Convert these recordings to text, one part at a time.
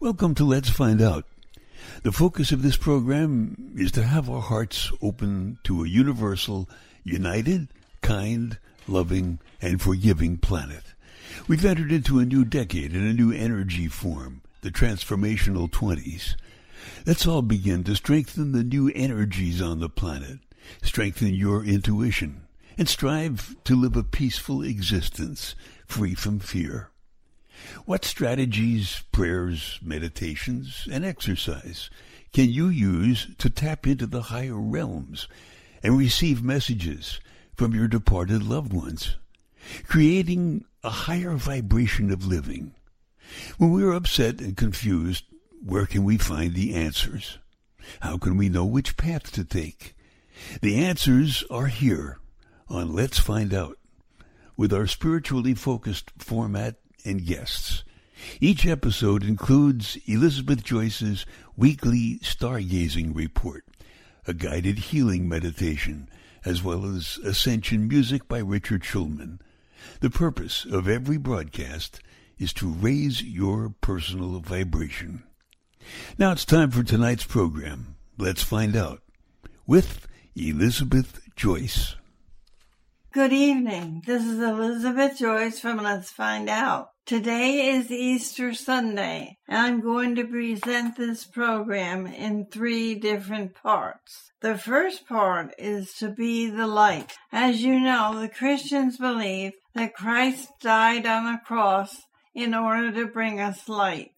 Welcome to Let's Find Out. The focus of this program is to have our hearts open to a universal, united, kind, loving, and forgiving planet. We've entered into a new decade and a new energy form, the transformational 20s. Let's all begin to strengthen the new energies on the planet, strengthen your intuition, and strive to live a peaceful existence, free from fear. What strategies, prayers, meditations, and exercise can you use to tap into the higher realms and receive messages from your departed loved ones, creating a higher vibration of living? When we're upset and confused, where can we find the answers? How can we know which path to take? The answers are here on Let's Find Out, with our spiritually focused format and guests. Each episode includes Elizabeth Joyce's weekly stargazing report, a guided healing meditation, as well as Ascension music by Richard Schulman. The purpose of every broadcast is to raise your personal vibration. Now it's time for tonight's program. Let's Find Out with Elizabeth Joyce. Good evening. This is Elizabeth Joyce from Let's Find Out. Today is Easter Sunday, and I'm going to present this program in 3 different parts. The first part is to be the light. As you know, the Christians believe that Christ died on a cross in order to bring us light,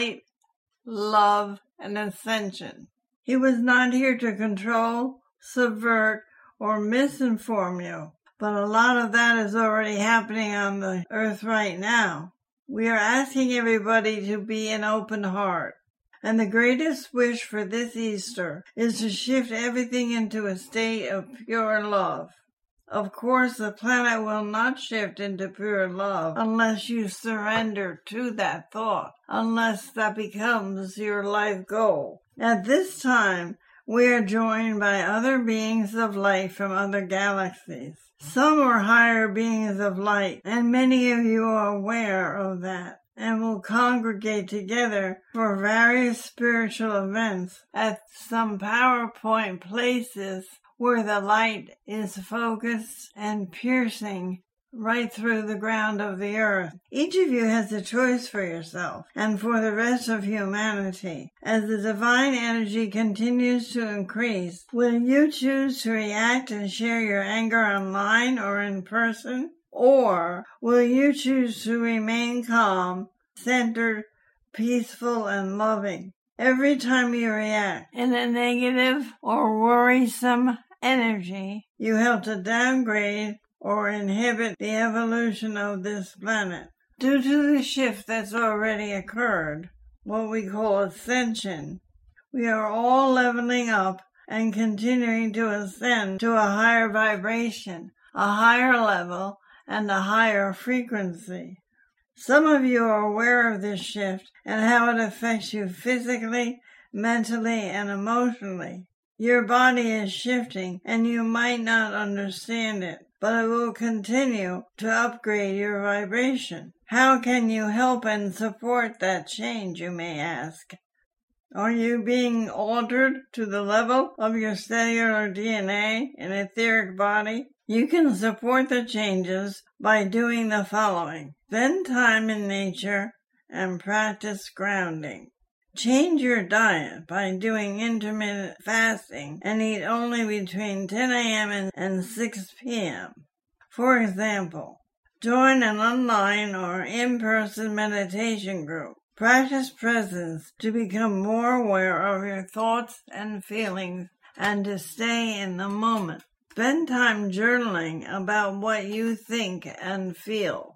love, and ascension. He was not here to control, subvert, or misinform you. But a lot of that is already happening on the earth right now. We are asking everybody to be an open heart. And the greatest wish for this Easter is to shift everything into a state of pure love. Of course, the planet will not shift into pure love unless you surrender to that thought, unless that becomes your life goal. At this time, we are joined by other beings of light from other galaxies. Some are higher beings of light, and many of you are aware of that, and will congregate together for various spiritual events at some PowerPoint places where the light is focused and piercing right through the ground of the earth. Each of you has a choice for yourself and for the rest of humanity. As the divine energy continues to increase, will you choose to react and share your anger online or in person? Or will you choose to remain calm, centered, peaceful, and loving? Every time you react in a negative or worrisome energy, you help to downgrade or inhibit the evolution of this planet. Due to the shift that's already occurred, what we call ascension, we are all leveling up and continuing to ascend to a higher vibration, a higher level, and a higher frequency. Some of you are aware of this shift and how it affects you physically, mentally, and emotionally. Your body is shifting and you might not understand it, but it will continue to upgrade your vibration. How can you help and support that change, you may ask? Are you being altered to the level of your cellular DNA and etheric body? You can support the changes by doing the following. Spend time in nature and practice grounding. Change your diet by doing intermittent fasting and eat only between 10 a.m. and 6 p.m. For example, join an online or in-person meditation group. Practice presence to become more aware of your thoughts and feelings and to stay in the moment. Spend time journaling about what you think and feel.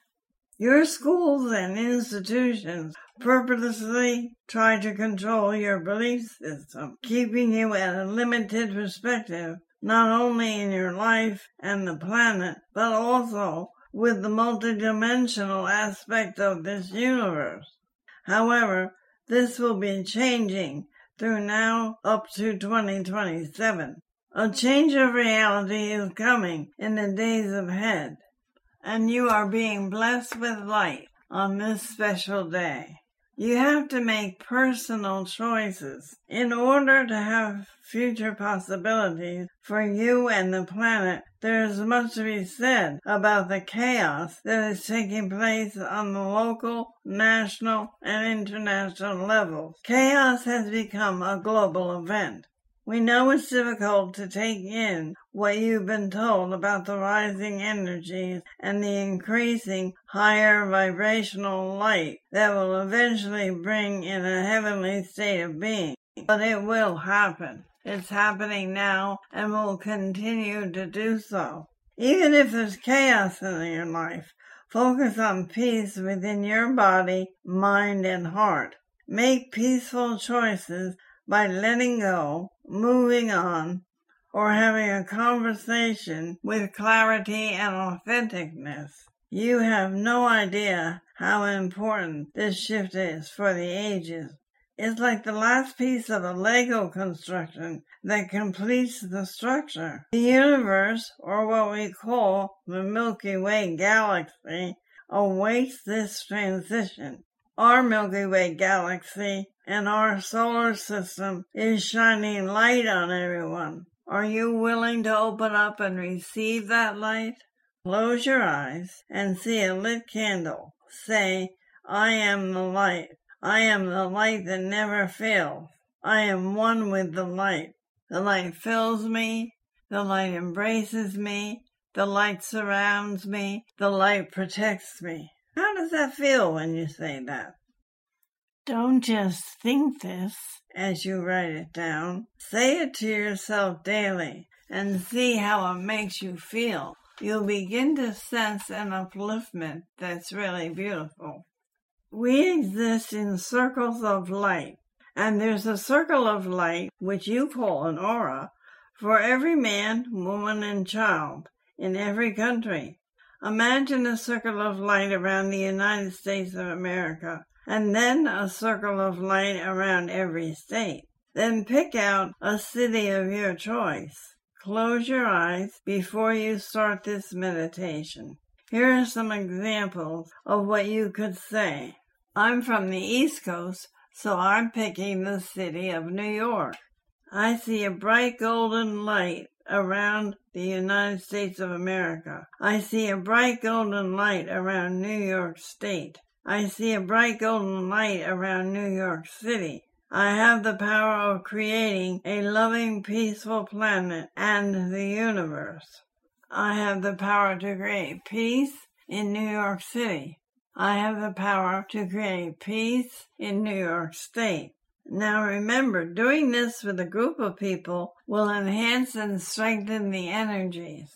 Your schools and institutions purposely try to control your belief system, keeping you at a limited perspective, not only in your life and the planet, but also with the multidimensional aspect of this universe. However, this will be changing through now up to 2027. A change of reality is coming in the days ahead, and you are being blessed with light on this special day. You have to make personal choices. In order to have future possibilities for you and the planet, there is much to be said about the chaos that is taking place on the local, national, and international levels. Chaos has become a global event. We know it's difficult to take in what you've been told about the rising energies and the increasing higher vibrational light that will eventually bring in a heavenly state of being. But it will happen. It's happening now and will continue to do so. Even if there's chaos in your life, focus on peace within your body, mind, and heart. Make peaceful choices by letting go, moving on, or having a conversation with clarity and authenticness. You have no idea how important this shift is for the ages. It's like the last piece of a Lego construction that completes the structure. The universe, or what we call the Milky Way galaxy, awaits this transition. Our Milky Way galaxy and our solar system is shining light on everyone. Are you willing to open up and receive that light? Close your eyes and see a lit candle. Say, I am the light. I am the light that never fails. I am one with the light. The light fills me. The light embraces me. The light surrounds me. The light protects me. How does that feel when you say that? Don't just think this as you write it down. Say it to yourself daily and see how it makes you feel. You'll begin to sense an upliftment that's really beautiful. We exist in circles of light, and there's a circle of light, which you call an aura, for every man, woman, and child in every country. Imagine a circle of light around the United States of America, and then a circle of light around every state. Then pick out a city of your choice. Close your eyes before you start this meditation. Here are some examples of what you could say. I'm from the East Coast, so I'm picking the city of New York. I see a bright golden light around the United States of America. I see a bright golden light around New York State. I see a bright golden light around New York City. I have the power of creating a loving, peaceful planet and the universe. I have the power to create peace in New York City. I have the power to create peace in New York State. Now remember, doing this with a group of people will enhance and strengthen the energies.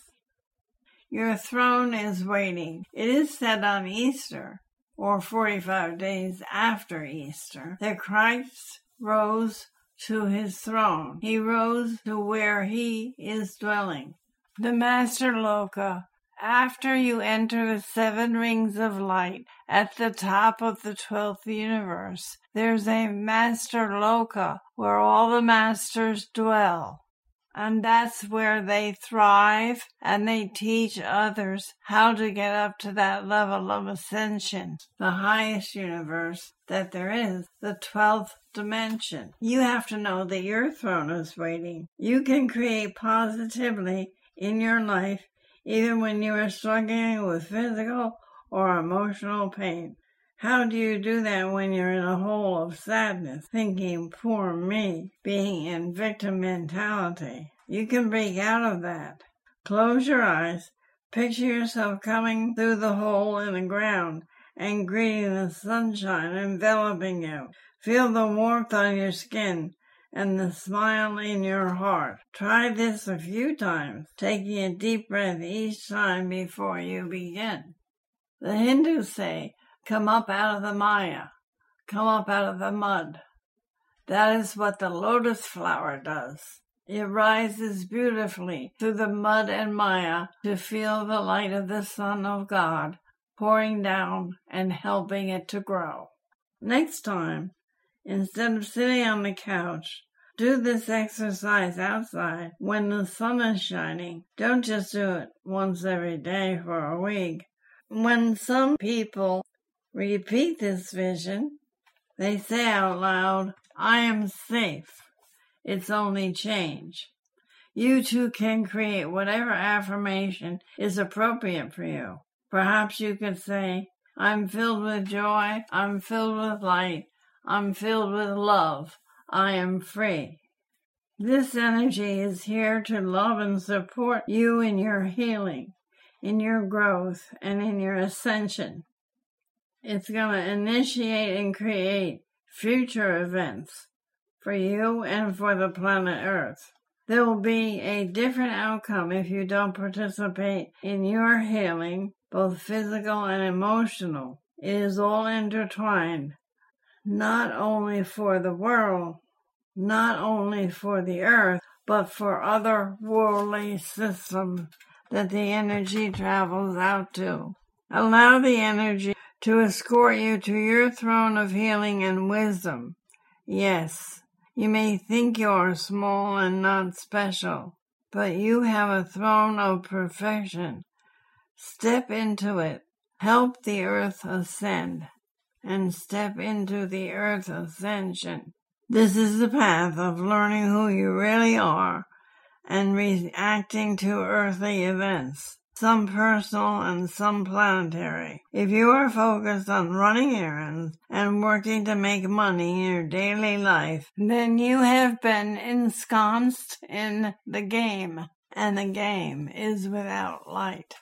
Your throne is waiting. It is said on Easter, or 45 days after Easter, that Christ rose to his throne. He rose to where he is dwelling. The Master Loka. After you enter the 7 rings of light at the top of the 12th universe, there's a Master Loka where all the masters dwell. And that's where they thrive and they teach others how to get up to that level of ascension, the highest universe that there is, the 12th dimension. You have to know that your throne is waiting. You can create positively in your life even when you are struggling with physical or emotional pain. How do you do that when you're in a hole of sadness, thinking, poor me, being in victim mentality? You can break out of that. Close your eyes, picture yourself coming through the hole in the ground and greeting the sunshine enveloping you. Feel the warmth on your skin and the smile in your heart. Try this a few times, taking a deep breath each time before you begin. The Hindus say, come up out of the Maya, come up out of the mud. That is what the lotus flower does. It rises beautifully through the mud and Maya to feel the light of the Son of God pouring down and helping it to grow. Next time, instead of sitting on the couch, do this exercise outside when the sun is shining. Don't just do it once every day for a week. When some people repeat this vision, They say out loud, I am safe. It's only change. You too can create whatever affirmation is appropriate for you. Perhaps you could say, I'm filled with joy, I'm filled with light, I'm filled with love, I am free. This energy is here to love and support you in your healing, in your growth, and in your ascension. It's going to initiate and create future events for you and for the planet Earth. There will be a different outcome if you don't participate in your healing, both physical and emotional. It is all intertwined, not only for the world, not only for the Earth, but for other worldly systems that the energy travels out to. Allow the energy to escort you to your throne of healing and wisdom. Yes, you may think you're small and not special, but you have a throne of perfection. Step into it. Help the earth ascend, and step into the earth ascension. This is the path of learning who you really are and reacting to earthly events, some personal and some planetary. If you are focused on running errands and working to make money in your daily life, then you have been ensconced in the game, and the game is without light.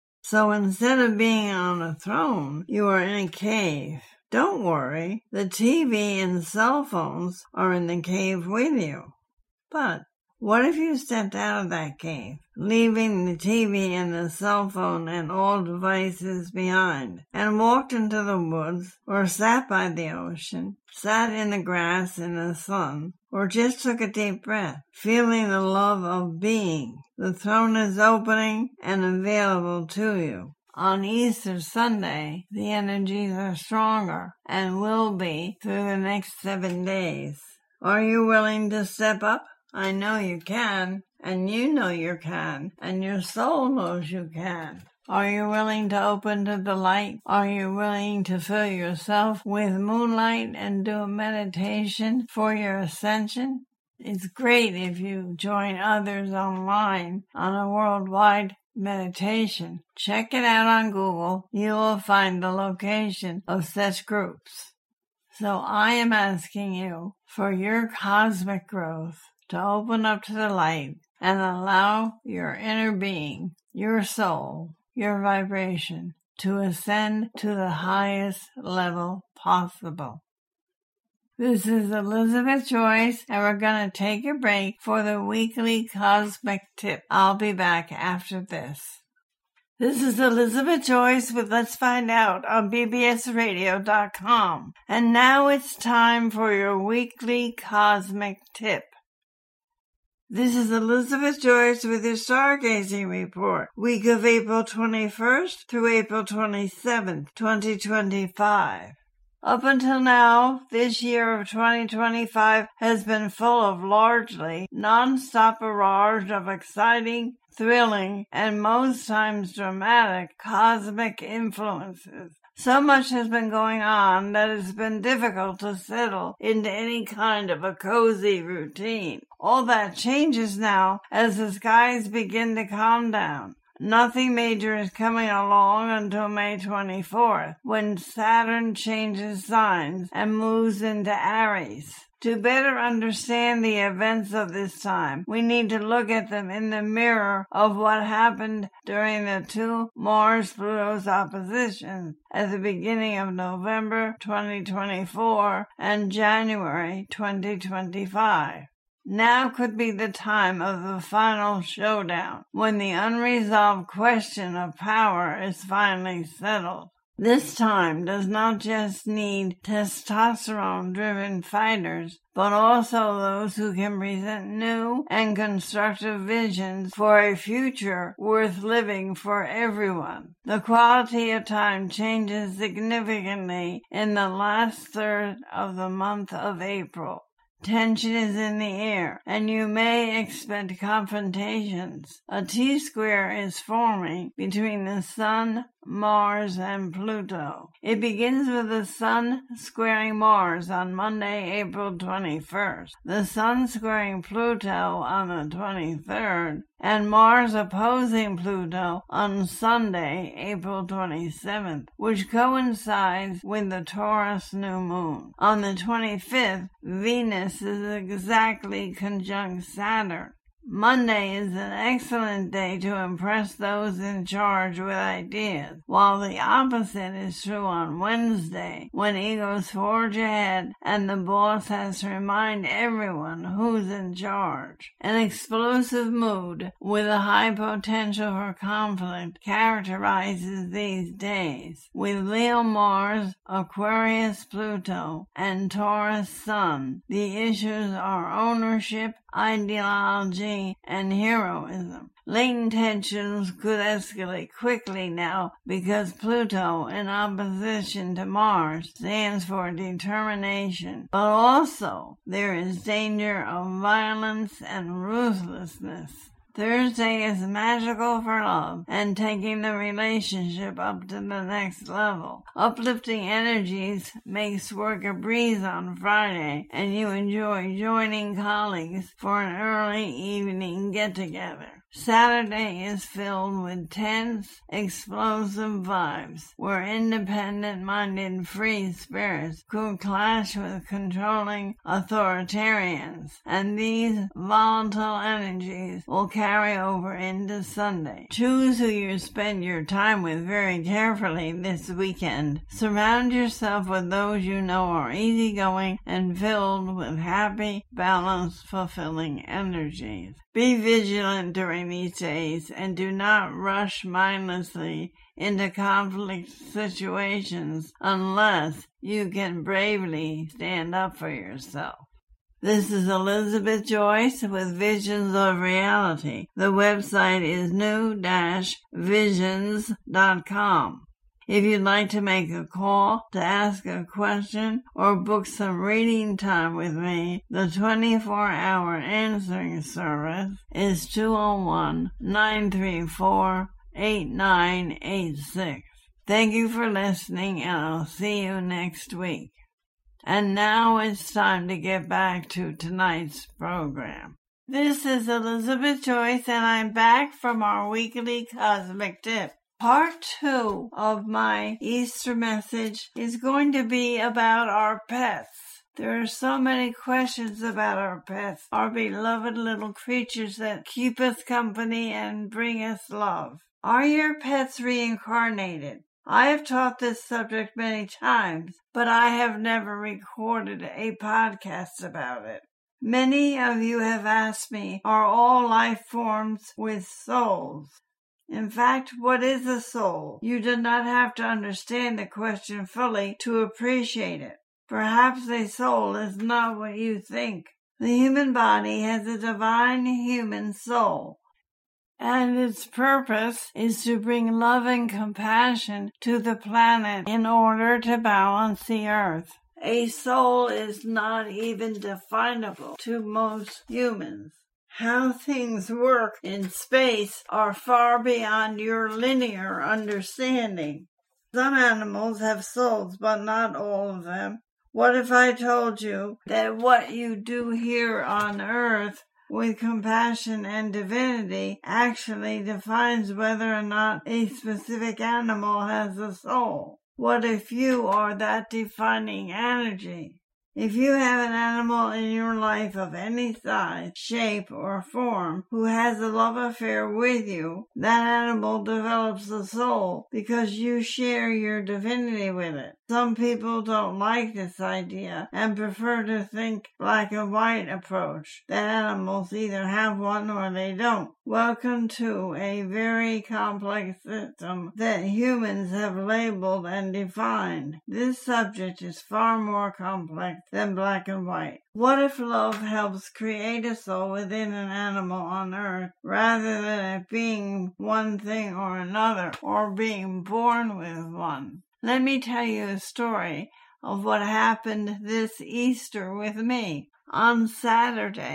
So instead of being on a throne, you are in a cave. Don't worry, the TV and cell phones are in the cave with you. But what if you stepped out of that cave, leaving the TV and the cell phone and all devices behind, and walked into the woods, or sat by the ocean, sat in the grass in the sun, or just took a deep breath, feeling the love of being? The throne is opening and available to you. On Easter Sunday, the energies are stronger and will be through the next 7 days. Are you willing to step up? I know you can, and you know you can, and your soul knows you can. Are you willing to open to the light? Are you willing to fill yourself with moonlight and do a meditation for your ascension? It's great if you join others online on a worldwide meditation. Check it out on Google. You will find the location of such groups. So I am asking you for your cosmic growth to open up to the light and allow your inner being, your soul, your vibration to ascend to the highest level possible. This is Elizabeth Joyce, and we're going to take a break for the weekly cosmic tip. I'll be back after this. This is Elizabeth Joyce with Let's Find Out on bbsradio.com. And now it's time for your weekly cosmic tip. This is Elizabeth Joyce with your Stargazing Report, week of April 21st through April 27th, 2025. Up until now, this year of 2025 has been full of largely non-stop barrage of exciting, thrilling, and most times dramatic cosmic influences. So much has been going on that it's been difficult to settle into any kind of a cozy routine. All that changes now as the skies begin to calm down. Nothing major is coming along until May 24th, when Saturn changes signs and moves into Aries. To better understand the events of this time, we need to look at them in the mirror of what happened during the two Mars-Pluto's oppositions at the beginning of November 2024 and January 2025. Now could be the time of the final showdown, when the unresolved question of power is finally settled. This time does not just need testosterone-driven fighters, but also those who can present new and constructive visions for a future worth living for everyone. The quality of time changes significantly in the last third of the month of April. Tension is in the air, and you may expect confrontations. A T-square is forming between the Sun, Mars, and Pluto. It begins with the Sun squaring Mars on Monday, April 21st, the Sun squaring Pluto on the 23rd, and Mars opposing Pluto on Sunday, April 27th, which coincides with the Taurus new moon. On the 25th, Venus is exactly conjunct Saturn. Monday is an excellent day to impress those in charge with ideas, while the opposite is true on Wednesday, when egos forge ahead and the boss has to remind everyone who's in charge. An explosive mood with a high potential for conflict characterizes these days, with Leo Mars, Aquarius Pluto, and Taurus Sun. The issues are ownership, ideology, and heroism. Latent tensions could escalate quickly now because Pluto, in opposition to Mars, stands for determination. But also, there is danger of violence and ruthlessness. Thursday is magical for love and taking the relationship up to the next level. Uplifting energies makes work a breeze on Friday, and you enjoy joining colleagues for an early evening get-together. Saturday is filled with tense, explosive vibes, where independent-minded free spirits could clash with controlling authoritarians, and these volatile energies will carry over into Sunday. Choose who you spend your time with very carefully this weekend. Surround yourself with those you know are easygoing and filled with happy, balanced, fulfilling energies. Be vigilant during these days and do not rush mindlessly into conflict situations unless you can bravely stand up for yourself. This is Elizabeth Joyce with Visions of Reality. The website is new-visions.com. If you'd like to make a call, to ask a question, or book some reading time with me, the 24-hour answering service is 201-934-8986. Thank you for listening, and I'll see you next week. And now it's time to get back to tonight's program. This is Elizabeth Joyce, and I'm back from our weekly Cosmic Tip. Part 2 of my Easter message is going to be about our pets. There are so many questions about our pets, our beloved little creatures that keep us company and bring us love. Are your pets reincarnated? I have taught this subject many times, but I have never recorded a podcast about it. Many of you have asked me, are all life forms with souls? In fact, what is a soul? You do not have to understand the question fully to appreciate it. Perhaps a soul is not what you think. The human body has a divine human soul, and its purpose is to bring love and compassion to the planet in order to balance the earth. A soul is not even definable to most humans. How things work in space are far beyond your linear understanding. Some animals have souls, but not all of them. What if I told you that what you do here on Earth with compassion and divinity actually defines whether or not a specific animal has a soul? What if you are that defining energy? If you have an animal in your life of any size, shape, or form who has a love affair with you, that animal develops a soul because you share your divinity with it. Some people don't like this idea and prefer to think black and white approach, that animals either have one or they don't. Welcome to a very complex system that humans have labeled and defined. This subject is far more complex than black and white. What if love helps create a soul within an animal on Earth rather than it being one thing or another or being born with one? Let me tell you a story of what happened this Easter with me. On Saturday,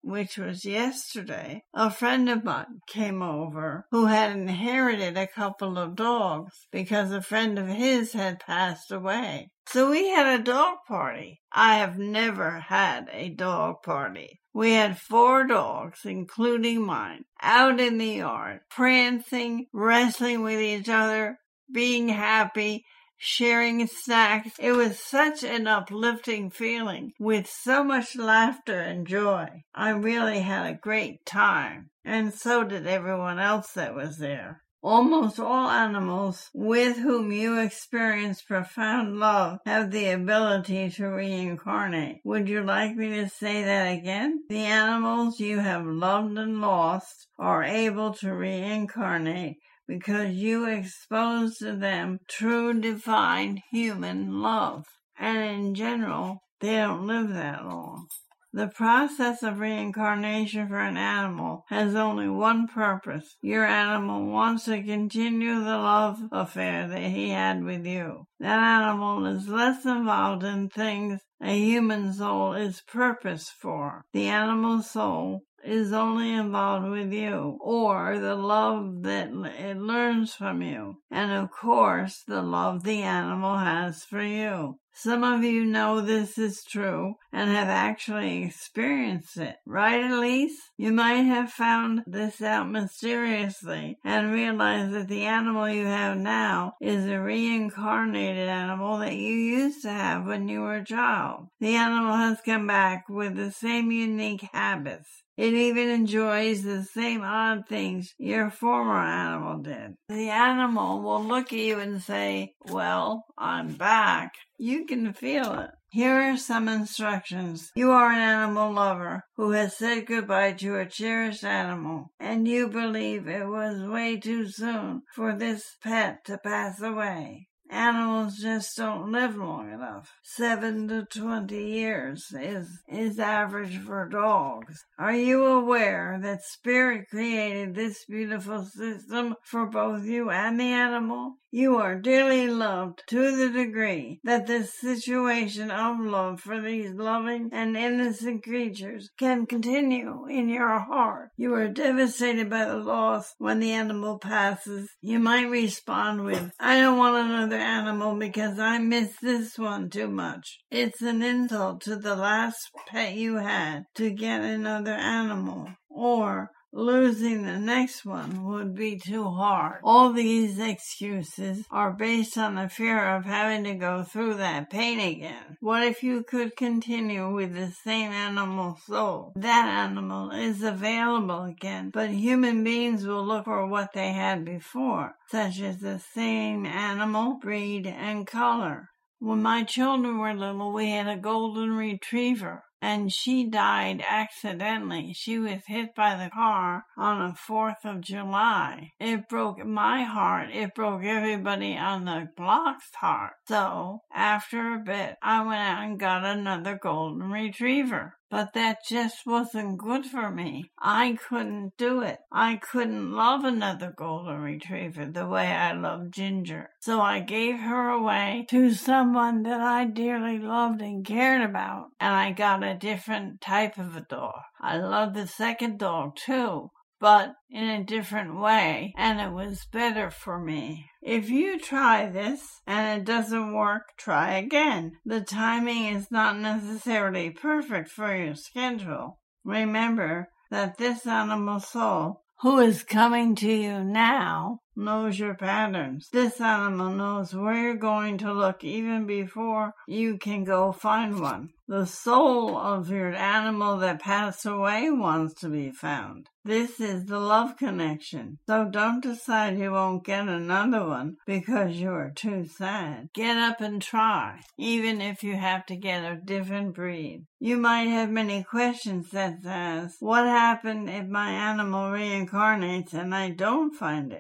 which was yesterday, a friend of mine came over who had inherited a couple of dogs because a friend of his had passed away. So we had a dog party. I have never had a dog party. We had 4 dogs, including mine, out in the yard, prancing, wrestling with each other, being happy, sharing snacks. It was such an uplifting feeling with so much laughter and joy. I really had a great time, and so did everyone else that was there. Almost all animals with whom you experience profound love have the ability to reincarnate. Would you like me to say that again? The animals you have loved and lost are able to reincarnate because you expose to them true divine human love. And in general, they don't live that long. The process of reincarnation for an animal has only one purpose. Your animal wants to continue the love affair that he had with you. That animal is less involved in things a human soul is purposed for. The animal soul is only involved with you, or the love that it learns from you, and of course the love the animal has for you. Some of you know this is true and have actually experienced it. Right, Elise? You might have found this out mysteriously and realized that the animal you have now is a reincarnated animal that you used to have when you were a child. The animal has come back with the same unique habits. It even enjoys the same odd things your former animal did. The animal will look at you and say, "Well, I'm back." You can feel it. Here are some instructions. You are an animal lover who has said goodbye to a cherished animal, and you believe it was way too soon for this pet to pass away. Animals just don't live long enough. 7 to 20 years is average for dogs. Are you aware that Spirit created this beautiful system for both you and the animal? You are dearly loved to the degree that the situation of love for these loving and innocent creatures can continue in your heart. You are devastated by the loss when the animal passes. You might respond with, "I don't want another animal because I miss this one too much." It's an insult to the last pet you had to get another animal, or losing the next one would be too hard. All these excuses are based on the fear of having to go through that pain again. What if you could continue with the same animal soul? That animal is available again, but human beings will look for what they had before, such as the same animal, breed, and color. When my children were little, we had a golden retriever, and she died accidentally. She was hit by the car on the 4th of July. It broke my heart. It broke everybody on the block's heart. So, after a bit, I went out and got another golden retriever. But that just wasn't good for me. I couldn't do it. I couldn't love another golden retriever the way I loved Ginger. So I gave her away to someone that I dearly loved and cared about, and I got a different type of a dog. I loved the second dog too, but in a different way, and it was better for me. If you try this and it doesn't work, try again. The timing is not necessarily perfect for your schedule. Remember that this animal soul, who is coming to you now, knows your patterns. This animal knows where you're going to look even before you can go find one. The soul of your animal that passed away wants to be found. This is the love connection. So don't decide you won't get another one because you are too sad. Get up and try, even if you have to get a different breed. You might have many questions such as, what happened if my animal reincarnates and I don't find it? You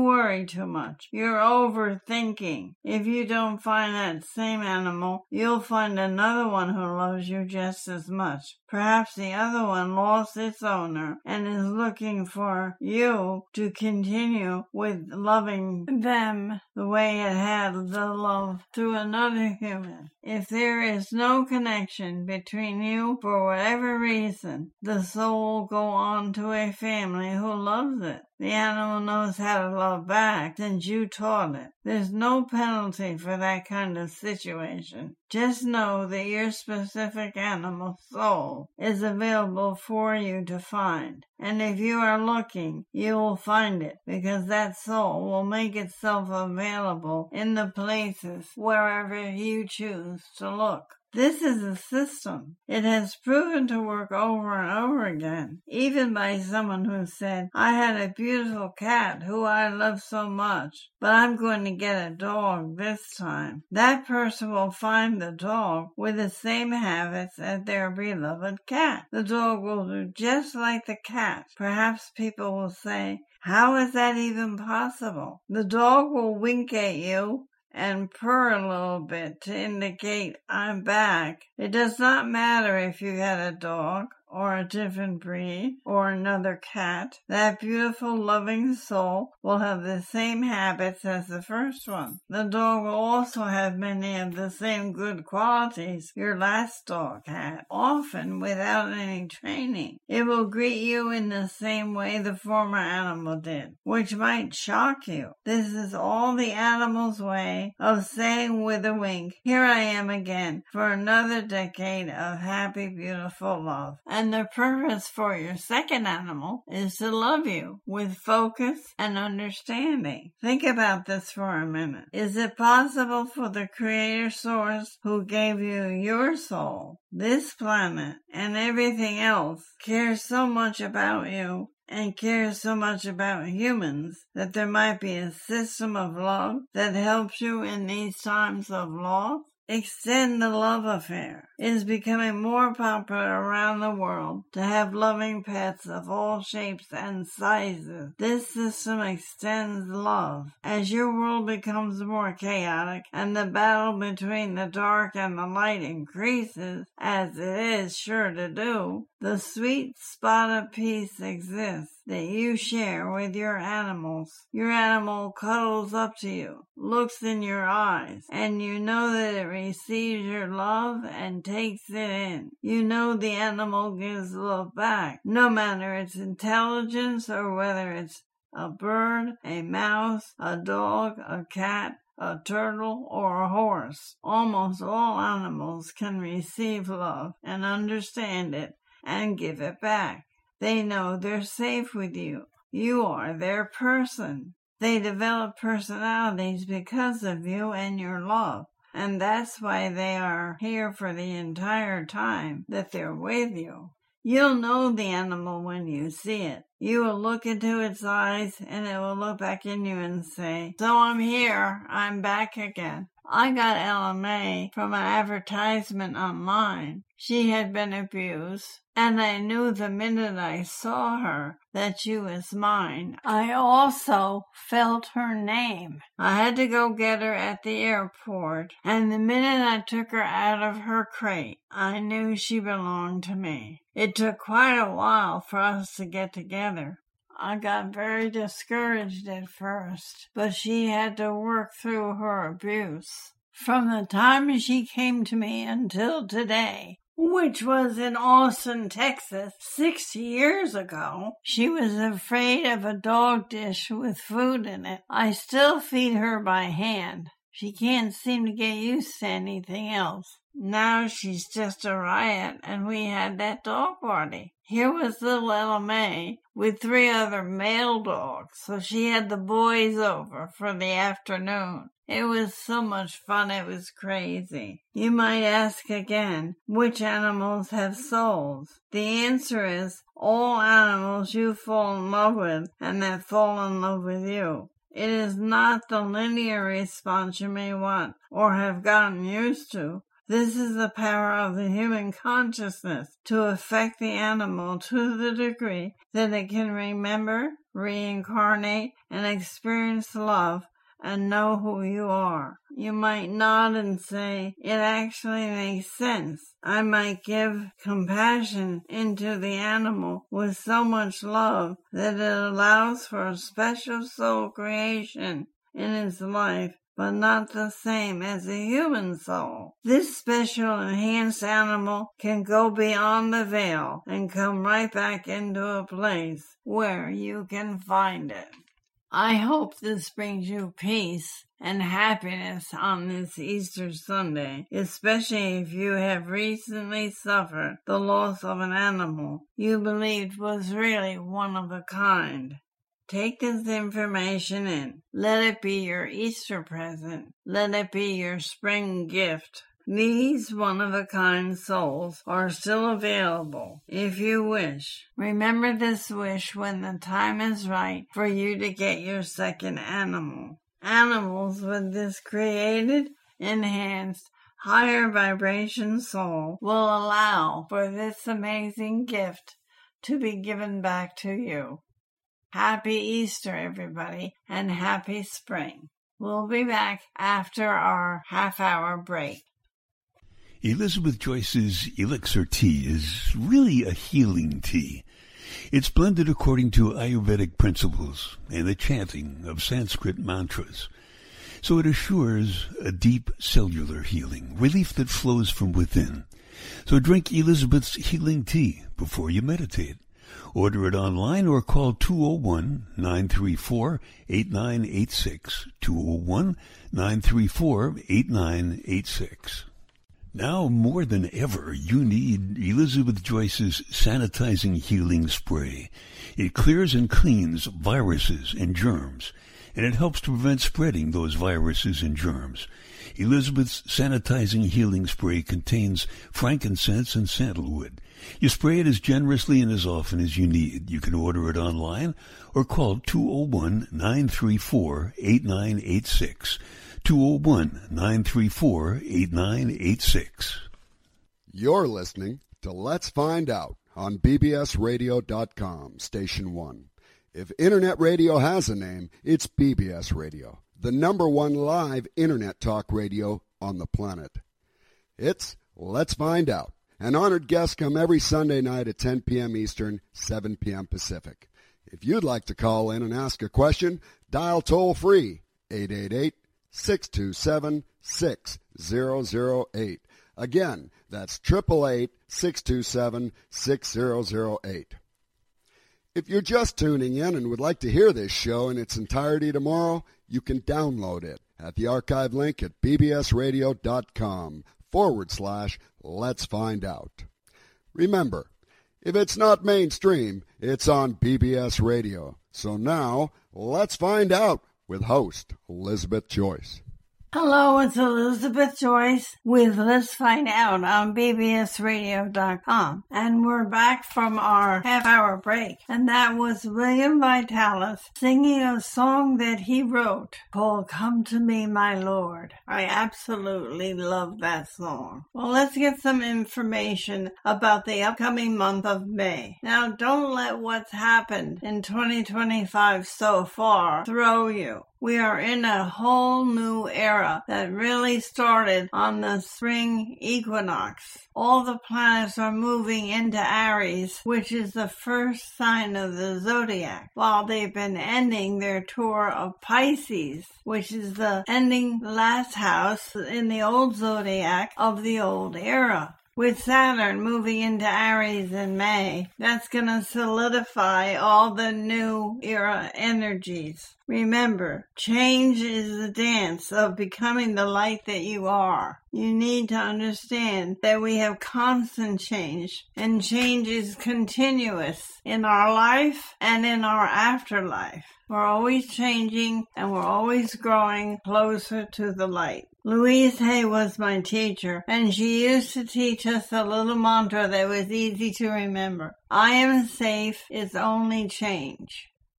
worry too much. You're overthinking. If you don't find that same animal, you'll find another one who loves you just as much. Perhaps the other one lost its owner and is looking for you to continue with loving them the way it had the love through another human. If there is no connection between you for whatever reason, the soul will go on to a family who loves it. The animal knows how to love back since you taught it. There's no penalty for that kind of situation. Just know that your specific animal soul is available for you to find. And if you are looking, you will find it, because that soul will make itself available in the places wherever you choose to look. This is a system. It has proven to work over and over again, even by someone who said, I had a beautiful cat who I love so much, but I'm going to get a dog this time. That person will find the dog with the same habits as their beloved cat. The dog will do just like the cat. Perhaps people will say, how is that even possible? The dog will wink at you and purr a little bit to indicate I'm back. It does not matter if you had a dog or a different breed or another cat. That beautiful loving soul will have the same habits as the first one. The dog will also have many of the same good qualities your last dog had, often without any training. It will greet you in the same way the former animal did, which might shock you. This is all the animal's way of saying with a wink, here I am again for another decade of happy, beautiful love. And the purpose for your second animal is to love you with focus and understanding. Think about this for a minute. Is it possible for the Creator Source who gave you your soul, this planet, and everything else, cares so much about you and cares so much about humans that there might be a system of love that helps you in these times of loss? Extend the love affair. It is becoming more popular around the world to have loving pets of all shapes and sizes. This system extends love. As your world becomes more chaotic and the battle between the dark and the light increases, as it is sure to do, the sweet spot of peace exists that you share with your animals. Your animal cuddles up to you, looks in your eyes, and you know that it receives your love and takes it in. You know the animal gives love back, no matter its intelligence or whether it's a bird, a mouse, a dog, a cat, a turtle, or a horse. Almost all animals can receive love and understand it and give it back. They know they're safe with you. You are their person. They develop personalities because of you and your love. And that's why they are here for the entire time that they're with you. You'll know the animal when you see it. You will look into its eyes and it will look back in you and say, so I'm here. I'm back again. I got Ella May from an advertisement online. She had been abused, and I knew the minute I saw her that she was mine. I also felt her name. I had to go get her at the airport, and the minute I took her out of her crate, I knew she belonged to me. It took quite a while for us to get together. I got very discouraged at first, but she had to work through her abuse. From the time she came to me until today, which was in Austin, Texas, 60 years ago, she was afraid of a dog dish with food in it. I still feed her by hand. She can't seem to get used to anything else. Now she's just a riot, and we had that dog party. Here was little Ella May with 3 other male dogs, so she had the boys over for the afternoon. It was so much fun, it was crazy. You might ask again, which animals have souls? The answer is, all animals you fall in love with and that fall in love with you. It is not the linear response you may want or have gotten used to. This is the power of the human consciousness to affect the animal to the degree that it can remember, reincarnate, and experience love and know who you are. You might nod and say, it actually makes sense. I might give compassion into the animal with so much love that it allows for a special soul creation in its life, but not the same as a human soul. This special enhanced animal can go beyond the veil and come right back into a place where you can find it. I hope this brings you peace and happiness on this Easter Sunday, especially if you have recently suffered the loss of an animal you believed was really one of a kind. Take this information in. Let it be your Easter present. Let it be your spring gift. These one-of-a-kind souls are still available if you wish. Remember this wish when the time is right for you to get your second animal. Animals with this created, enhanced, higher vibration soul will allow for this amazing gift to be given back to you. Happy Easter, everybody, and happy spring. We'll be back after our half-hour break. Elizabeth Joyce's Elixir Tea is really a healing tea. It's blended according to Ayurvedic principles and the chanting of Sanskrit mantras. So it assures a deep cellular healing, relief that flows from within. So drink Elizabeth's healing tea before you meditate. Order it online or call 201-934-8986, 201-934-8986. Now more than ever, you need Elizabeth Joyce's Sanitizing Healing Spray. It clears and cleans viruses and germs, and it helps to prevent spreading those viruses and germs. Elizabeth's Sanitizing Healing Spray contains frankincense and sandalwood. You spray it as generously and as often as you need. You can order it online or call 201-934-8986. 201-934-8986. You're listening to Let's Find Out on bbsradio.com, Station 1. If Internet radio has a name, it's BBS Radio, the #1 live Internet talk radio on the planet. It's Let's Find Out. An honored guest come every Sunday night at 10 p.m. Eastern, 7 p.m. Pacific. If you'd like to call in and ask a question, dial toll-free 888-627-6008. Again, that's 888-627-6008. If you're just tuning in and would like to hear this show in its entirety tomorrow, you can download it at the archive link at bbsradio.com/Let's Find Out. Remember, if it's not mainstream, it's on BBS Radio. So now, let's find out with host Elizabeth Joyce. Hello, it's Elizabeth Joyce with Let's Find Out on bbsradio.com. And we're back from our half-hour break. And that was William Vitalis singing a song that he wrote called Come to Me, My Lord. I absolutely love that song. Well, let's get some information about the upcoming month of May. Now, don't let what's happened in 2025 so far throw you. We are in a whole new era that really started on the spring equinox. All the planets are moving into Aries, which is the first sign of the zodiac, while they've been ending their tour of Pisces, which is the ending last house in the old zodiac of the old era. With Saturn moving into Aries in May, that's going to solidify all the new era energies. Remember, change is the dance of becoming the light that you are. You need to understand that we have constant change, and change is continuous in our life and in our afterlife. We're always changing, and we're always growing closer to the light. Louise Hay was my teacher, and she used to teach us a little mantra that was easy to remember. I am safe, it's only change.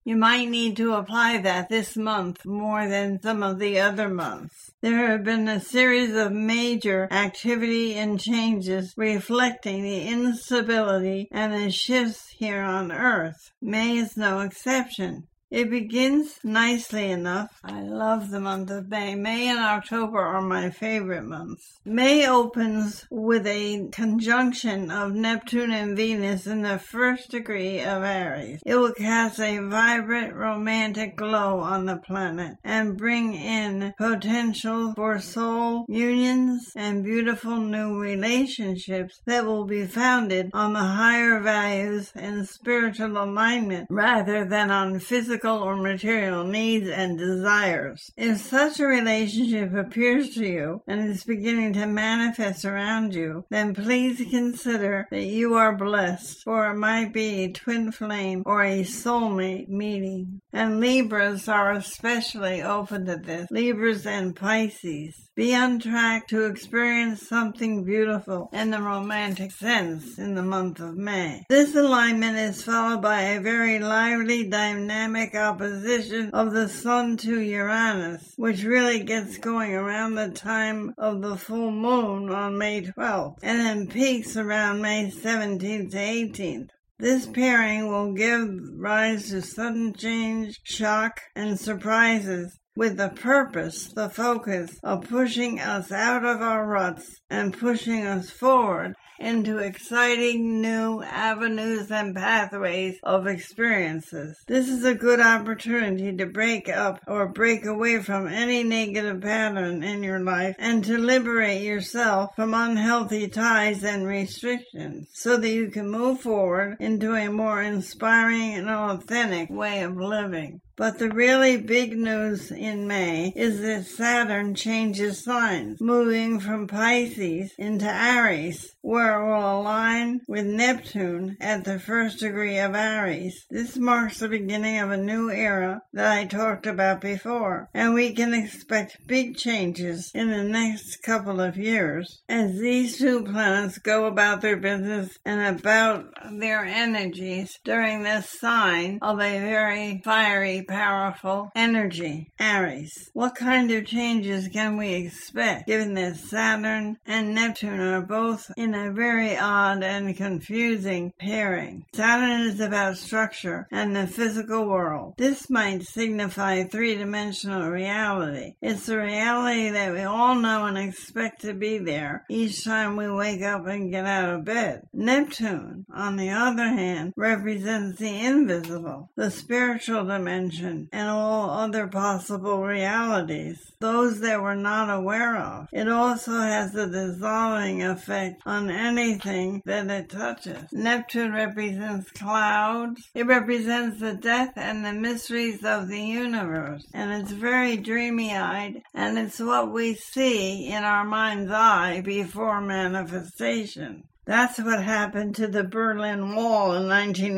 You might need to apply that this month more than some of the other months. There have been a series of major activity and changes reflecting the instability and the shifts here on Earth. May is no exception. It begins nicely enough. I love the month of May. May and October are my favorite months. May opens with a conjunction of Neptune and Venus in the first degree of Aries. It will cast a vibrant, romantic glow on the planet and bring in potential for soul unions and beautiful new relationships that will be founded on the higher values and spiritual alignment rather than on physical or material needs and desires. If such a relationship appears to you and is beginning to manifest around you, then please consider that you are blessed, for it might be a twin flame or a soulmate meeting. And Libras are especially open to this. Libras and Pisces. Be on track to experience something beautiful in the romantic sense in the month of May. This alignment is followed by a very lively, dynamic opposition of the Sun to Uranus, which really gets going around the time of the full moon on May 12th, and then peaks around May 17th to 18th. This pairing will give rise to sudden change, shock, and surprises, with the purpose, the focus of pushing us out of our ruts and pushing us forward into exciting new avenues and pathways of experiences. This is a good opportunity to break up or break away from any negative pattern in your life and to liberate yourself from unhealthy ties and restrictions so that you can move forward into a more inspiring and authentic way of living. But the really big news in May is that Saturn changes signs, moving from Pisces into Aries, where it will align with Neptune at the first degree of Aries. This marks the beginning of a new era that I talked about before, and we can expect big changes in the next couple of years as these two planets go about their business and about their energies during this sign of a very fiery, powerful energy, Aries. What kind of changes can we expect, given that Saturn and Neptune are both in a very odd and confusing pairing? Saturn is about structure and the physical world. This might signify three-dimensional reality. It's the reality that we all know and expect to be there each time we wake up and get out of bed. Neptune, on the other hand, represents the invisible, the spiritual dimension, and all other possible realities, those that we're not aware of. It also has a dissolving effect on anything that it touches. Neptune represents clouds. It represents the death and the mysteries of the universe, and it's very dreamy-eyed, and it's what we see in our mind's eye before manifestation. That's what happened to the Berlin Wall in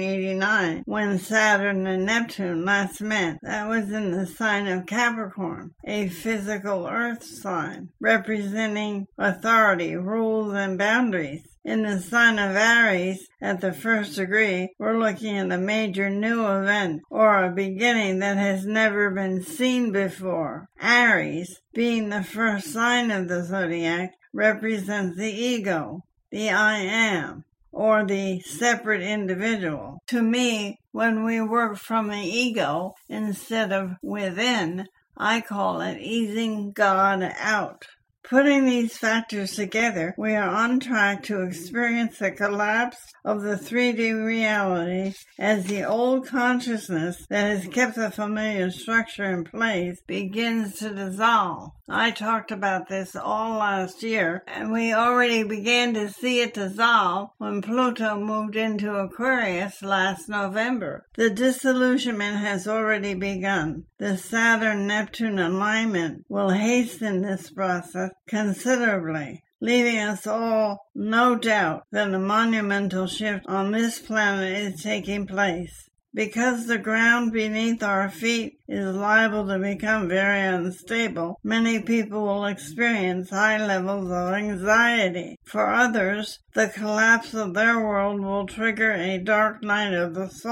1989 when Saturn and Neptune last met. That was in the sign of Capricorn, a physical earth sign representing authority, rules, and boundaries. In the sign of Aries, at the first degree, we're looking at a major new event or a beginning that has never been seen before. Aries, being the first sign of the zodiac, represents the ego, the I am, or the separate individual. To me, when we work from the ego instead of within, I call it easing God out. Putting these factors together, we are on track to experience the collapse of the 3D reality as the old consciousness that has kept the familiar structure in place begins to dissolve. I talked about this all last year, and we already began to see it dissolve when Pluto moved into Aquarius last November. The disillusionment has already begun. The Saturn-Neptune alignment will hasten this process considerably, leaving us all no doubt that a monumental shift on this planet is taking place. Because the ground beneath our feet is liable to become very unstable, many people will experience high levels of anxiety. For others, the collapse of their world will trigger a dark night of the soul.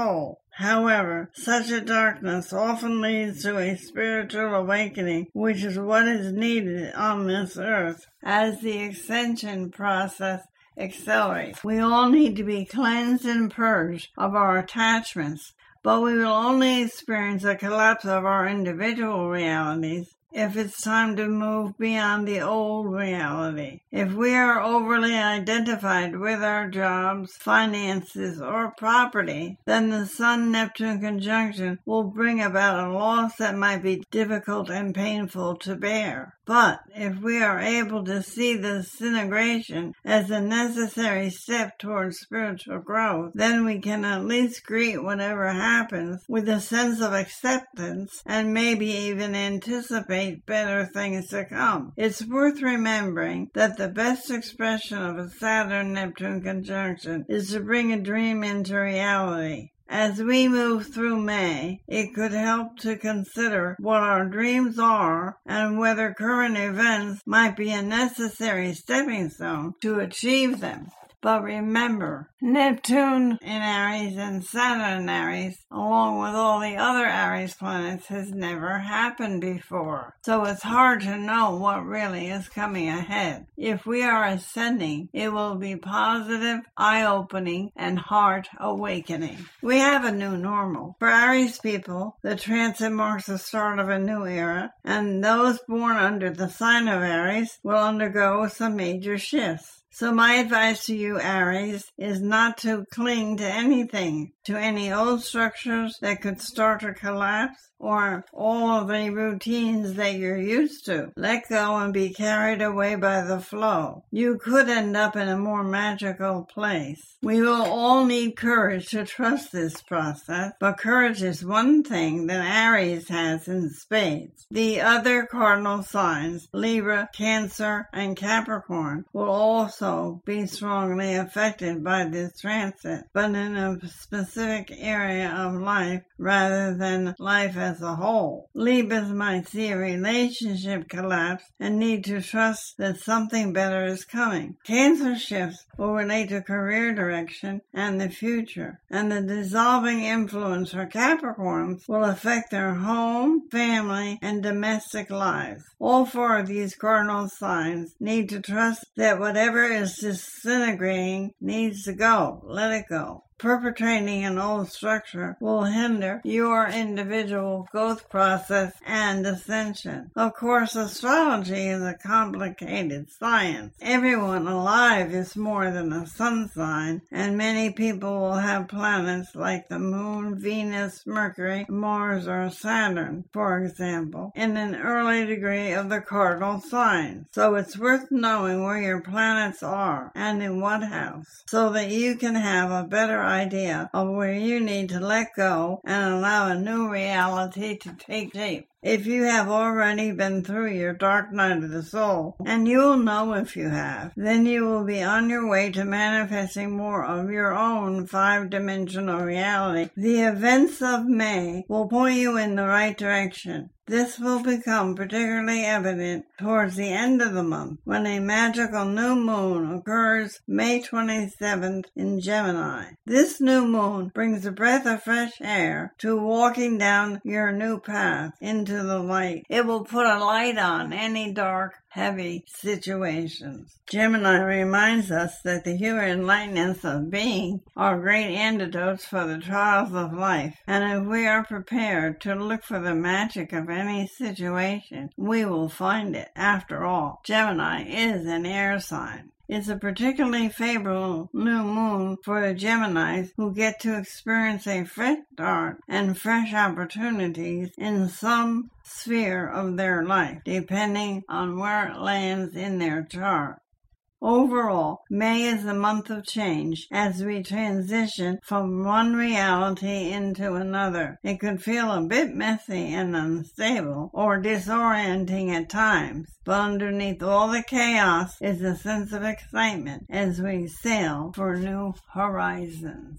However, such a darkness often leads to a spiritual awakening, which is what is needed on this earth as the ascension process accelerates. We all need to be cleansed and purged of our attachments, but we will only experience a collapse of our individual realities if it's time to move beyond the old reality. If we are overly identified with our jobs, finances, or property, then the Sun-Neptune conjunction will bring about a loss that might be difficult and painful to bear. But if we are able to see the disintegration as a necessary step towards spiritual growth, then we can at least greet whatever happens with a sense of acceptance and maybe even anticipate better things to come. It's worth remembering that the best expression of a Saturn-Neptune conjunction is to bring a dream into reality. As we move through May, it could help to consider what our dreams are and whether current events might be a necessary stepping stone to achieve them. But remember, Neptune in Aries and Saturn in Aries, along with all the other Aries planets, has never happened before. So it's hard to know what really is coming ahead. If we are ascending, it will be positive, eye-opening, and heart-awakening. We have a new normal. For Aries people, the transit marks the start of a new era, and those born under the sign of Aries will undergo some major shifts. So my advice to you, Aries, is not to cling to anything, to any old structures that could start to collapse, or all of the routines that you're used to. Let go and be carried away by the flow. You could end up in a more magical place. We will all need courage to trust this process, but courage is one thing that Aries has in spades. The other cardinal signs, Libra, Cancer, and Capricorn, will also be strongly affected by this transit, but in a specific area of life rather than life as a whole. Libras might see a relationship collapse and need to trust that something better is coming. Cancer shifts will relate to career direction and the future, and the dissolving influence for Capricorns will affect their home, family, and domestic lives. All four of these cardinal signs need to trust that whatever is disintegrating needs to go. Let it go. Perpetrating an old structure will hinder your individual growth process and ascension. Of course, astrology is a complicated science. Everyone alive is more than a sun sign, and many people will have planets like the Moon, Venus, Mercury, Mars, or Saturn, for example, in an early degree of the cardinal signs. So it's worth knowing where your planets are and in what house, so that you can have a better idea of where you need to let go and allow a new reality to take shape. If you have already been through your dark night of the soul, and you will know if you have, then you will be on your way to manifesting more of your own five-dimensional reality. The events of May will point you in the right direction. This will become particularly evident towards the end of the month, when a magical new moon occurs May 27th in Gemini. This new moon brings a breath of fresh air to walking down your new path into the light. It will put a light on any dark, heavy situations. Gemini reminds us that the human lightness of being are great antidotes for the trials of life, and if we are prepared to look for the magic of any situation, we will find it. After all, Gemini is an air sign. It's a particularly favorable new moon for the Geminis who get to experience a fresh start and fresh opportunities in some sphere of their life, depending on where it lands in their chart. Overall, May is a month of change as we transition from one reality into another. It could feel a bit messy and unstable or disorienting at times, but underneath all the chaos is a sense of excitement as we sail for new horizons.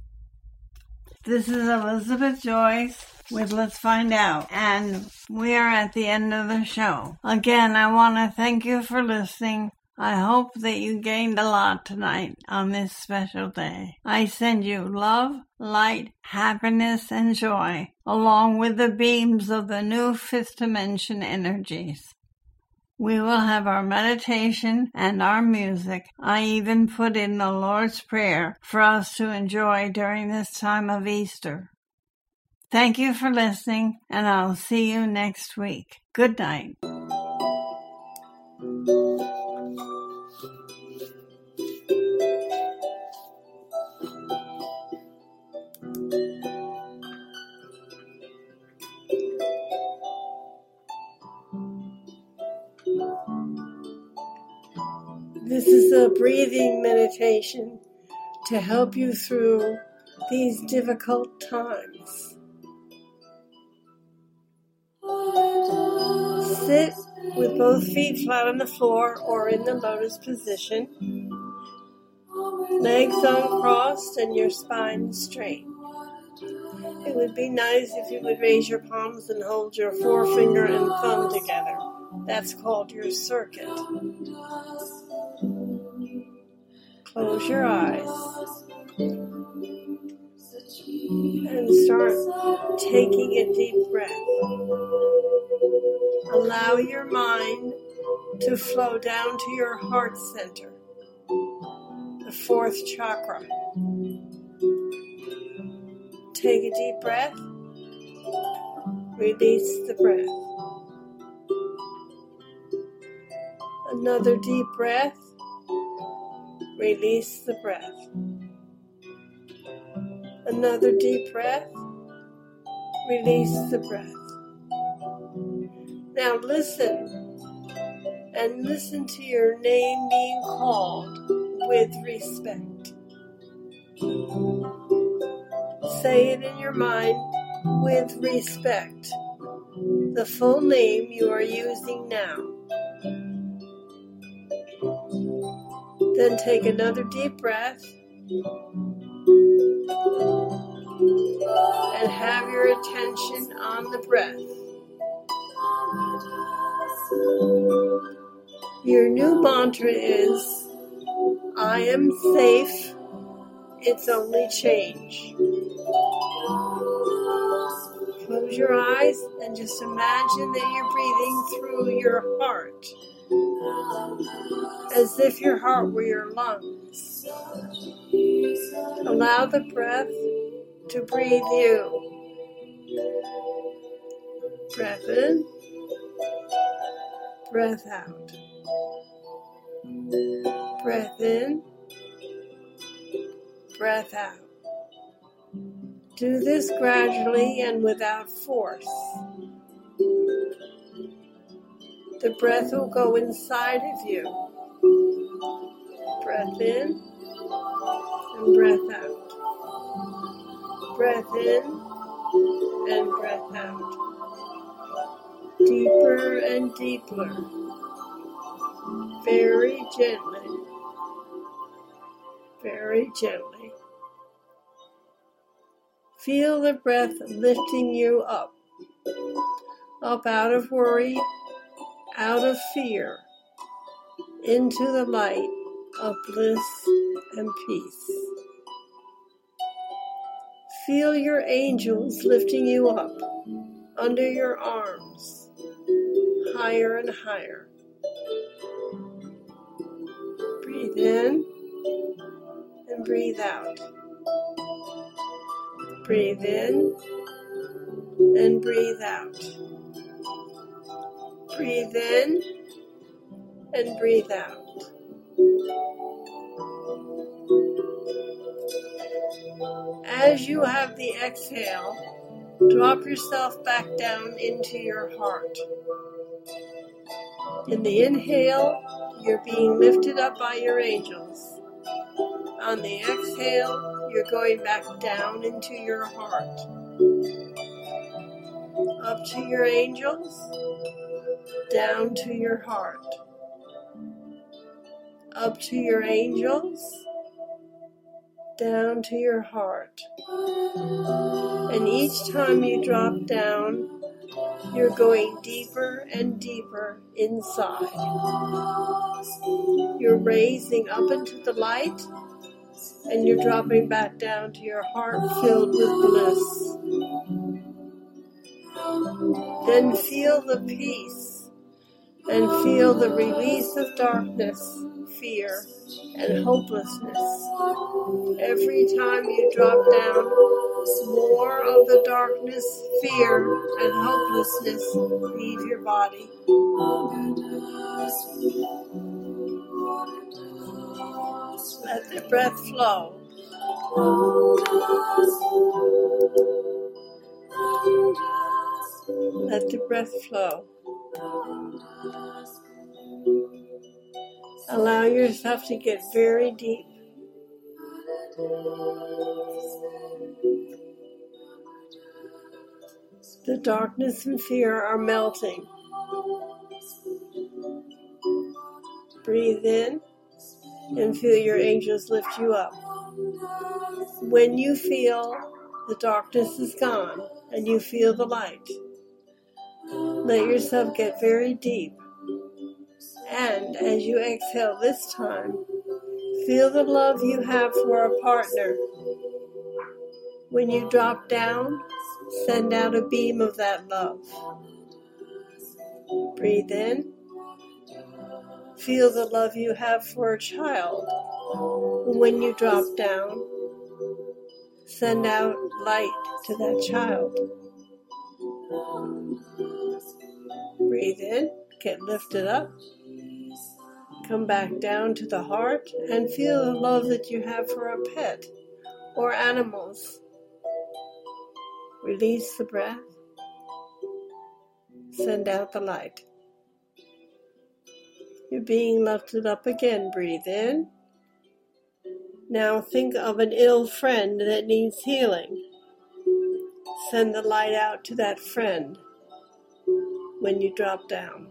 This is Elizabeth Joyce with Let's Find Out, and we are at the end of the show. Again, I want to thank you for listening. I hope that you gained a lot tonight on this special day. I send you love, light, happiness, and joy, along with the beams of the new fifth dimension energies. We will have our meditation and our music. I even put in the Lord's Prayer for us to enjoy during this time of Easter. Thank you for listening, and I'll see you next week. Good night. This is a breathing meditation to help you through these difficult times. Sit with both feet flat on the floor or in the lotus position, legs uncrossed and your spine straight. It would be nice if you would raise your palms and hold your forefinger and thumb together. That's called your circuit. Close your eyes and start taking a deep breath. Allow your mind to flow down to your heart center, the fourth chakra. Take a deep breath. Release the breath. Another deep breath. Release the breath. Another deep breath. Release the breath. Now listen, and listen to your name being called with respect. Say it in your mind with respect, the full name you are using now. Then take another deep breath and have your attention on the breath. Your new mantra is, I am safe, it's only change. Close your eyes and just imagine that you're breathing through your heart, as if your heart were your lungs. Allow the breath to breathe you. Breath in, breath out. Breath in, breath out. Do this gradually and without force. The breath will go inside of you. Breath in and breath out. Breath in and breath out. Deeper and deeper. Very gently. Very gently. Feel the breath lifting you up. Up out of worry, out of fear, into the light of bliss and peace. Feel your angels lifting you up under your arms, higher and higher. Breathe in and breathe out. Breathe in and breathe out. Breathe in and breathe out. As you have the exhale, drop yourself back down into your heart. In the inhale, you're being lifted up by your angels. On the exhale, you're going back down into your heart. Up to your angels, down to your heart. Up to your angels, down to your heart. And each time you drop down, You're going deeper and deeper inside. You're raising up into the light, and you're dropping back down to your heart filled with bliss. Then feel the peace and feel the release of darkness, fear, and hopelessness. Every time you drop down, more of the darkness, fear, and hopelessness leave your body. Let the breath flow. Let the breath flow. Allow yourself to get very deep. The darkness and fear are melting. Breathe in and feel your angels lift you up. When you feel the darkness is gone and you feel the light, let yourself get very deep. And as you exhale this time, feel the love you have for a partner. When you drop down, send out a beam of that love. Breathe in. Feel the love you have for a child. When you drop down, send out light to that child. Breathe in, get lifted up. Come back down to the heart and feel the love that you have for a pet or animals. Release the breath. Send out the light. You're being lifted up again. Breathe in. Now think of an ill friend that needs healing. Send the light out to that friend when you drop down.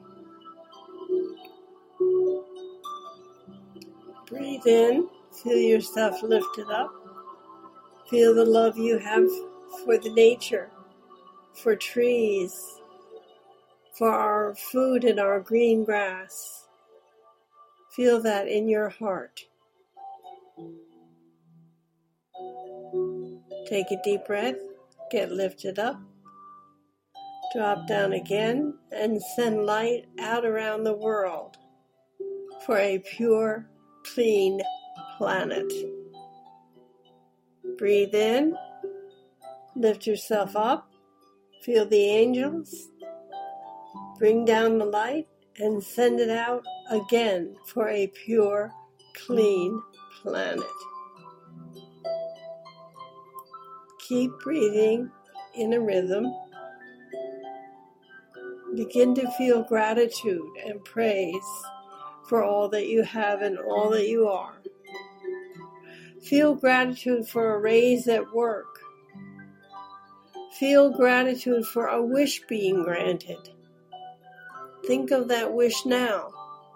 Breathe in. Feel yourself lifted up. Feel the love you have for the nature, for trees, for our food and our green grass. Feel that in your heart. Take a deep breath, get lifted up, drop down again, and send light out around the world for a pure, clean planet. Breathe in, lift yourself up, feel the angels, bring down the light, and send it out again for a pure, clean planet. Keep breathing in a rhythm. Begin to feel gratitude and praise for all that you have and all that you are. Feel gratitude for a raise at work. Feel gratitude for a wish being granted. Think of that wish now.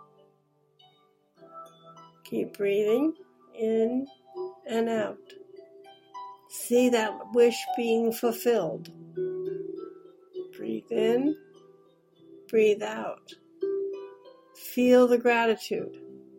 Keep breathing in and out. See that wish being fulfilled. Breathe in, breathe out. Feel the gratitude.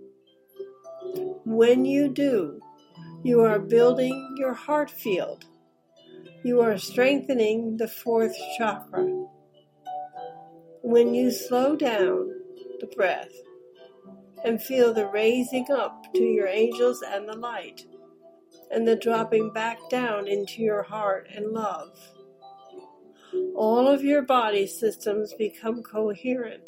When you do, you are building your heart field. You are strengthening the fourth chakra. When you slow down the breath and feel the raising up to your angels and the light, and the dropping back down into your heart and love, all of your body systems become coherent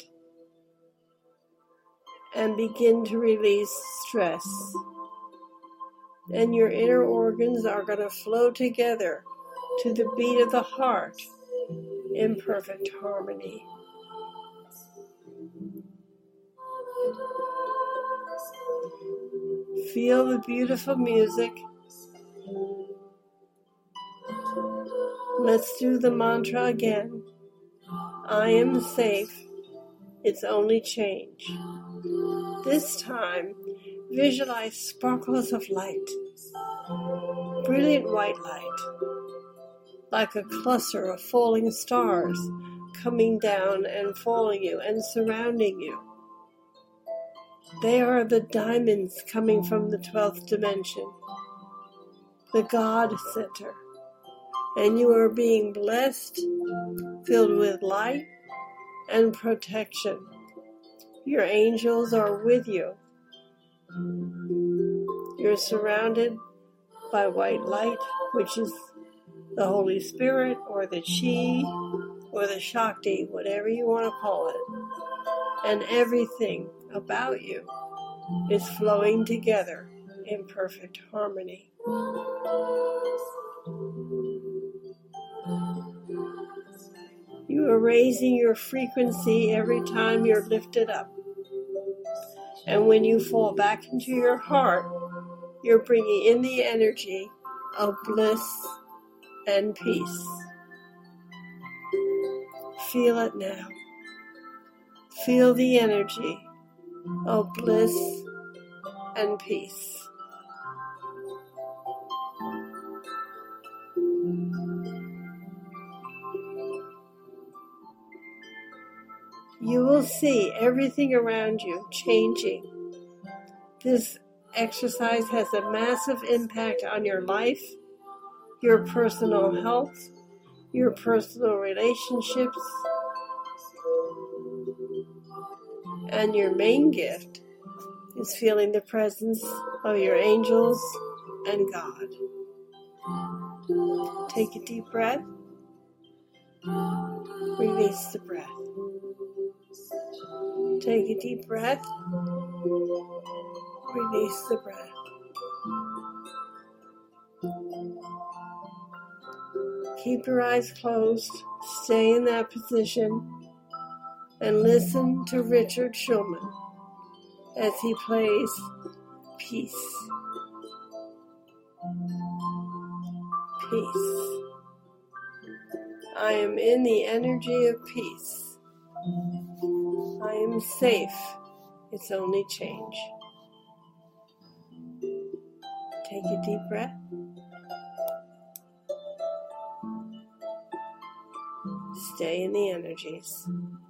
and begin to release stress. And your inner organs are going to flow together to the beat of the heart in perfect harmony. Feel the beautiful music. Let's do the mantra again. I am safe. It's only change. This time, visualize sparkles of light, brilliant white light, like a cluster of falling stars coming down and following you and surrounding you. They are the diamonds coming from the 12th dimension, the God Center. And you are being blessed, filled with light and protection. Your angels are with you. You're surrounded by white light, which is the Holy Spirit or the Chi or the Shakti, whatever you want to call it. And everything about you is flowing together in perfect harmony. You are raising your frequency every time you're lifted up. And when you fall back into your heart, you're bringing in the energy of bliss and peace. Feel it now. Feel the energy of bliss and peace. You will see everything around you changing. This exercise has a massive impact on your life, your personal health, your personal relationships, and your main gift is feeling the presence of your angels and God. Take a deep breath. Release the breath. Take a deep breath. Release the breath. Keep your eyes closed. Stay in that position and listen to Richard Shulman as he plays Peace. Peace. I am in the energy of peace. I am safe. It's only change. Take a deep breath. Stay in the energies.